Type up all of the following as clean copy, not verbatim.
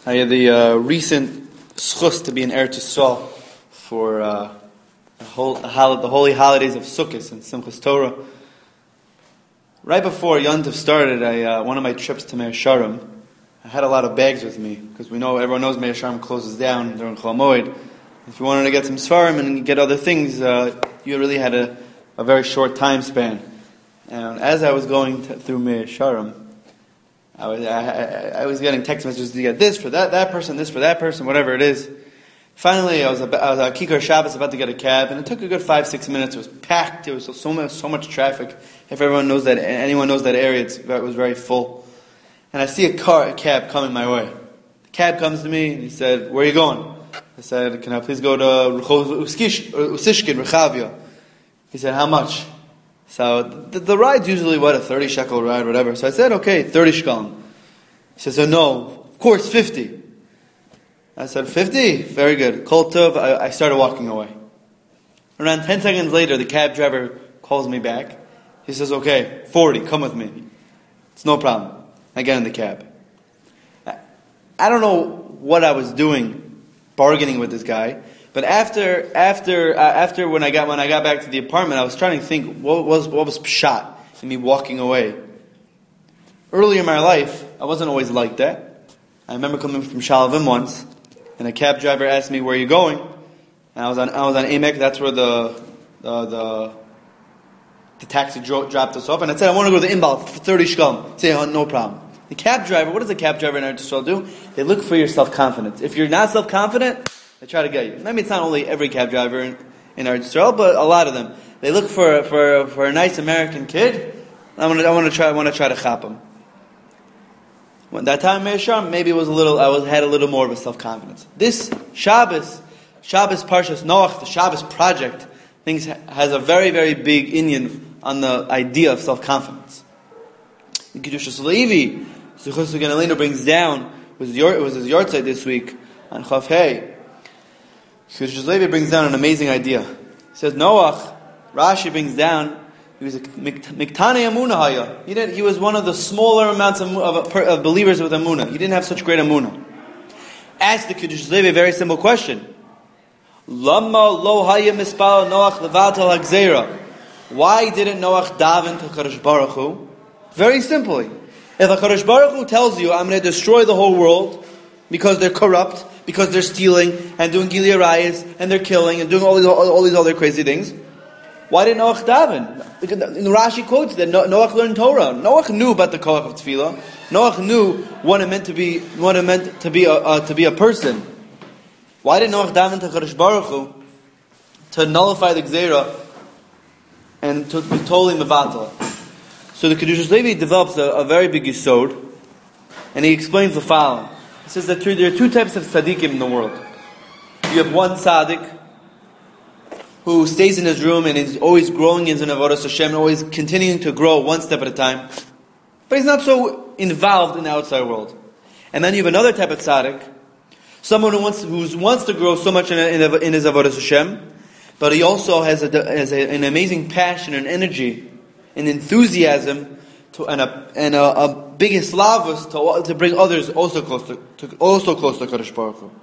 I had the recent schus to be in Eretz Yisrael for the holy holidays of Sukkot and Simchas Torah. Right before Yontif started, one of my trips to Meir Sharim, I had a lot of bags with me because everyone knows Meir Sharim closes down during Chol Moed. If you wanted to get some svarim and get other things, you really had a very short time span. And as I was going through Meir Sharim, I was getting text messages to get this for that person, this for that person, whatever it is. Finally, I was at Kikar Shabbos about to get a cab, and it took a good 5-6 minutes. It was packed. There was so much traffic. If anyone knows that area, it was very full. And I see a cab coming my way. The cab comes to me, and he said, "Where are you going?" I said, "Can I please go to Usishkin, Rechavia?" He said, "How much?" So the ride's usually, a 30 shekel ride, whatever. So I said, "Okay, 30 shekalim." He says, "Oh no, of course, 50. I said, 50? Very good. Kol tov. I started walking away. Around 10 seconds later, the cab driver calls me back. He says, "Okay, 40, come with me." It's no problem. I get in the cab. I don't know what I was doing, bargaining with this guy. But after when I got back to the apartment, I was trying to think what was pshat in me walking away. Earlier in my life, I wasn't always like that. I remember coming from Shalavim once, and a cab driver asked me, "Where are you going?" And I was on Amek. That's where the taxi dropped us off. And I said, "I want to go to the Inbal for 30 shekels." Say, "Oh, no problem." The cab driver, what does a cab driver in Eretz Yisrael do? They look for your self-confidence. If you're not self-confident, they try to get you. I mean, it's not only every cab driver in Eretz Yisrael, but a lot of them. They look for a nice American kid. I want to try to chop him. When that time Meir Sharim, maybe it was had a little more of a self-confidence. This Shabbos Parshas Noach, the Shabbos project, has a very, very big inyan on the idea of self-confidence. The Kedushas Levi, Zichus Ganalino brings down, it was his yahrzeit this week on Chav Hey. Kedushas Levi brings down an amazing idea. He says Noach, Rashi brings down, he was a Miktane Amunah Haya. He was one of the smaller amounts of believers with Amunah. He didn't have such great Amunah. Ask the Kedushas Levi a very simple question. Lama lo haya mispal Noach levatal hagzera. Why didn't Noach daven to Kadosh Baruch Hu? Very simply, if a Kadosh Baruch Hu tells you, "I'm going to destroy the whole world because they're corrupt, because they're stealing and doing Gili Arayis and they're killing and doing all these other crazy things," why didn't Noach daven? Rashi quotes that Noach learned Torah. Noach knew about the koach of tefillah. Noach knew what it meant to be a person. Why did Noach daven to Kadosh Baruch Hu to nullify the Gzeira and to be totally mevatel? So the Kedushas Levi develops a very big yisod, and he explains the following. He says that there are two types of tzaddikim in the world. You have one tzaddik who stays in his room and is always growing in Avodas Hashem, always continuing to grow one step at a time, but he's not so involved in the outside world. And then you have another type of tzaddik, someone who wants to grow so much in his Avodas Hashem, but he also has an amazing passion and energy and enthusiasm and a big islavus to bring others also close to Kadosh Baruch Hu.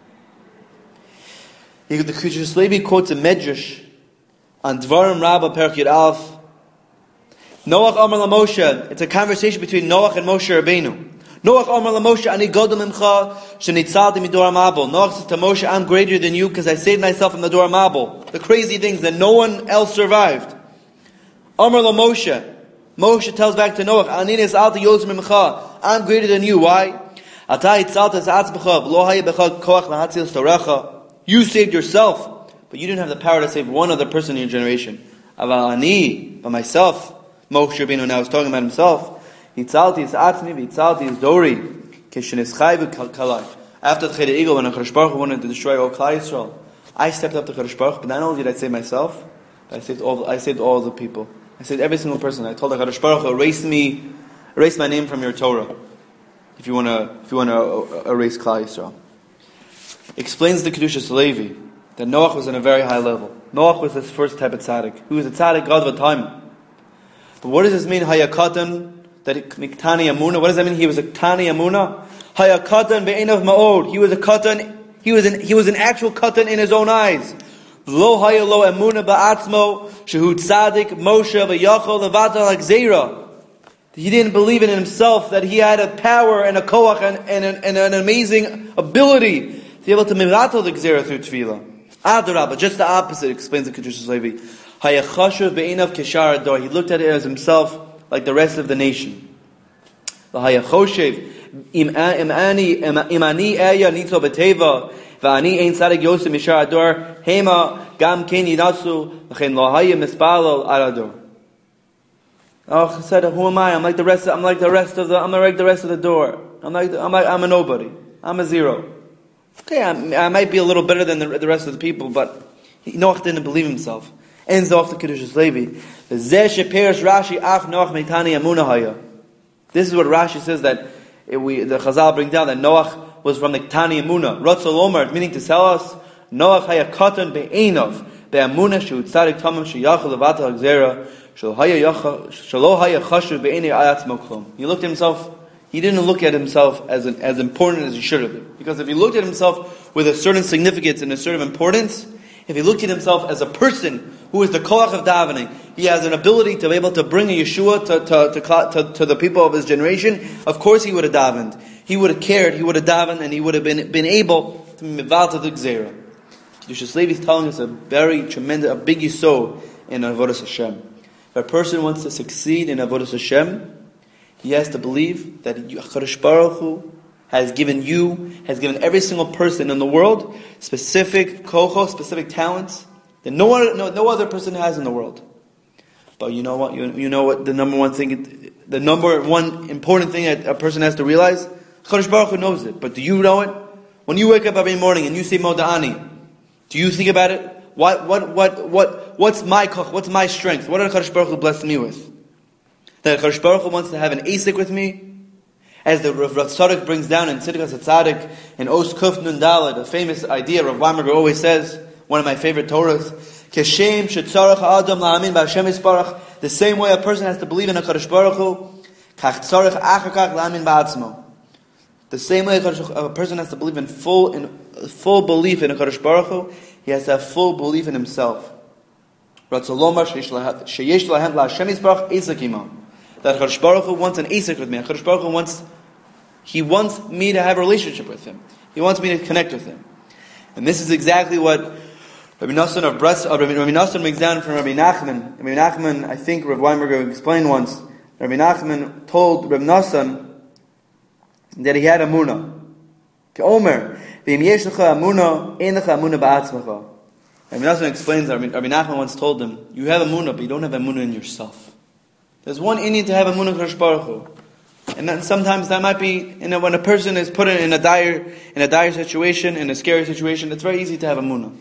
The Kedushas Levi quotes a medrash on Dvarim Rabbah Perek Yud Aleph. Noach Amar LaMoshe. It's a conversation between Noach and Moshe Rabbeinu. Noach Amar LaMoshe, Ani Gadol Mimcha Shenitzalti Midor Mabel. Noach says to Moshe, "I'm greater than you because I saved myself from the Dor Mabel." The crazy things that no one else survived. Amar LaMoshe. Moshe tells back to Noach, "Ani Nitzalti Yoz Mimcha." I'm greater than you. Why? Ata Yitzalta Zatzbecha V'lo Haya Becha Koach Lahatzil Storecha. You saved yourself, but you didn't have the power to save one other person in your generation. Aval Ani, by myself, Moshe Rabbeinu now is talking about himself. Yitzalti is Atzmi, Yitzalti is Dori. Kesheneschai v'kalai. After the Cheder Eagle, when Kadosh Baruch Hu wanted to destroy all Klal Yisrael, I stepped up to Kadosh Baruch Hu, but not only did I save myself, but I saved all the people. I saved every single person. I told the Kadosh Baruch Hu, erase my name from your Torah. If you want to erase Klal Yisrael. Explains the Kedushas Levi that Noach was on a very high level. Noach was his first type of tzaddik. He was a tzaddik God of a time. But what does this mean, Hayakatan, that Miktani Amuna? What does that mean? He was a Tani Amuna. Haya katan be'enav ma'od. He was a katan. He was an actual katan in his own eyes. Lo haya lo emuna ba'atzmo shehu tzadik Moshe v'yachol levatal ha'gzeira. He didn't believe in himself that he had a power and a koach and an amazing ability to be able to mevatal the gzeira through tefillah. Adarabah, just the opposite, explains the Kedushas Levi. Haya chashuv be'enav keshar ador. He looked at it as himself like the rest of the nation. Haya choshev imani eya nitzo b'teva v'ani ein tzadik yosef mishar ador hema gam ken yinasu l'chein lo haya mispalel ad ador. Oh, he said, who am I? I'm like the rest of the door. I'm a nobody. I'm a zero. Okay, I might be a little better than the rest of the people, but Noach didn't believe himself. Ends off the Kedushas Levi. This is what Rashi says that the Chazal bring down that Noach was from the Tani Emunah. Ratzal Omar, meaning to tell us, Noach haya katan be'enov be'emunah shehu tzadik tamam sheyachol levatal ha'gzeira shelo haya chashuv be'enei ayatzmo klum. He looked at himself. He didn't look at himself as important as he should have been. Because if he looked at himself with a certain significance and a certain importance, if he looked at himself as a person who is the koach of davening, he has an ability to be able to bring a Yeshua to the people of his generation, of course he would have davened. He would have cared, he would have davened, and he would have been able to mival to the gzeira. Kedushas Levi is telling us a very tremendous, a big yisod in Avodas Hashem. If a person wants to succeed in Avodas Hashem, he has to believe that HaKadosh Baruch Hu has given every single person in the world specific kochos, specific talents that no other person has in the world. But you know what? You know what the number one important thing that a person has to realize? HaKadosh Baruch Hu knows it. But do you know it? When you wake up every morning and you say Moda'ani, do you think about it? What's my koch? What's my strength? What did HaKadosh Baruch Hu bless me with? That HaKadosh Baruch Hu wants to have an asik with me? As the Rav Tzadok brings down in Tzidkas HaTzadik, in Os Kuf Nun Daled, a famous idea Rav Weinberger always says, one of my favorite Torahs, Keshem shetzarach ha'adam la'amin b'Hashem yisparach, the same way a person has to believe in HaKadosh Baruch Hu, kach tzarach achar kach la'amin ba'atzmo. The same way a person has to believe in full belief in HaKadosh Baruch Hu, he has to have full belief in himself. Ratzalomar sheyesh lahem la'Hashem yisparach esak imam. That HaKadosh Baruch Hu wants an asik with me. HaKadosh Baruch Hu wants me to have a relationship with Him. He wants me to connect with Him. And this is exactly what Rabbi Nosson of Breslov, Rabbi Nosson brings down from Rabbi Nachman. Rabbi Nachman, I think Rav Weinberger explained once, Rabbi Nachman told Rabbi Nosson that he had Amunah. Ke'omer, v'im yesh lecha Amunah, ein lecha Amunah ba'atzmecha. Rabbi Nosson explains that Rabbi Nachman once told him, you have Amunah, but you don't have Amunah in yourself. There's one inyan to have a Amunah Kadosh Baruch Hu. And then sometimes that might be, when a person is put in a dire situation, in a scary situation, it's very easy to have a Amunah.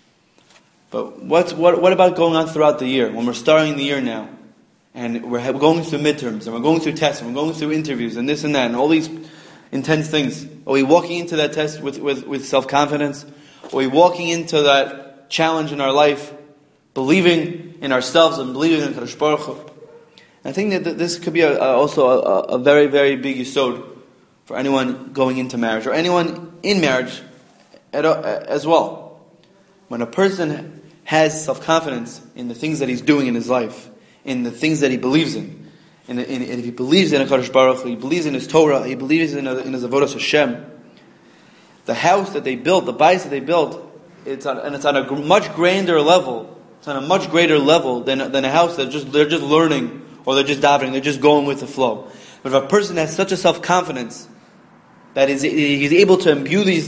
But what about going on throughout the year, when we're starting the year now, and we're going through midterms, and we're going through tests, and we're going through interviews, and this and that, and all these intense things. Are we walking into that test with self-confidence? Are we walking into that challenge in our life, believing in ourselves and believing in Kadosh Baruch Hu? I think that this could be also a very, very big yisod for anyone going into marriage, or anyone in marriage as well. When a person has self-confidence in the things that he's doing in his life, in the things that he believes in, and if he believes in HaKadosh Baruch Hu, he believes in his Torah, he believes in his Avodas Hashem, the house that they built, the bais that they built, it's on a much grander level. It's on a much greater level than a house that they're just learning, or they're just davening, they're just going with the flow. But if a person has such a self-confidence that he's able to imbue the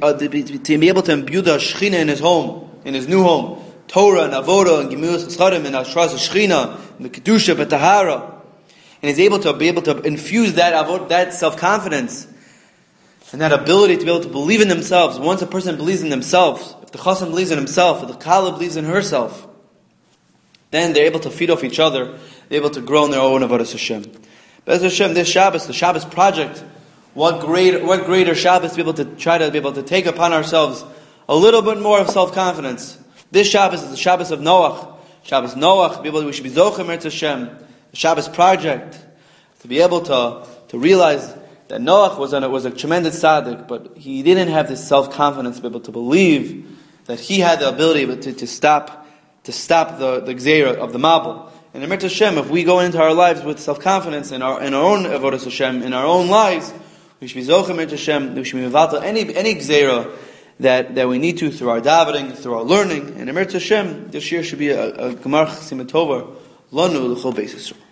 Shechina in his home, in his new home, Torah and Avodah and Gemilas Chasadim and Ashras Shechina and the Kedusha and Tahara, and he's able to infuse that self-confidence and that ability to be able to believe in themselves. Once a person believes in themselves, if the Chasam believes in himself, if the Kala believes in herself, then they're able to feed off each other. They're able to grow in their own Avodas Hashem. But Hashem, this Shabbos, the Shabbos project, what greater Shabbos to be able to try to be able to take upon ourselves a little bit more of self-confidence. This Shabbos is the Shabbos of Noach. Shabbos Noach, we should be Zocher Meretz Hashem. The Shabbos project, to be able to realize that Noach was a tremendous tzaddik, but he didn't have this self-confidence to be able to believe that he had the ability to stop the gzeira of the Mabul. And Emet Hashem, if we go into our lives with self-confidence in our own avodas Hashem, in our own lives, we should be zochem Emet Hashem. We should be mevatel any gzeira that we need to through our davening, through our learning. And Emet Hashem, this year should be a gemar chasimat tova lanu l'chol beis Yisrael.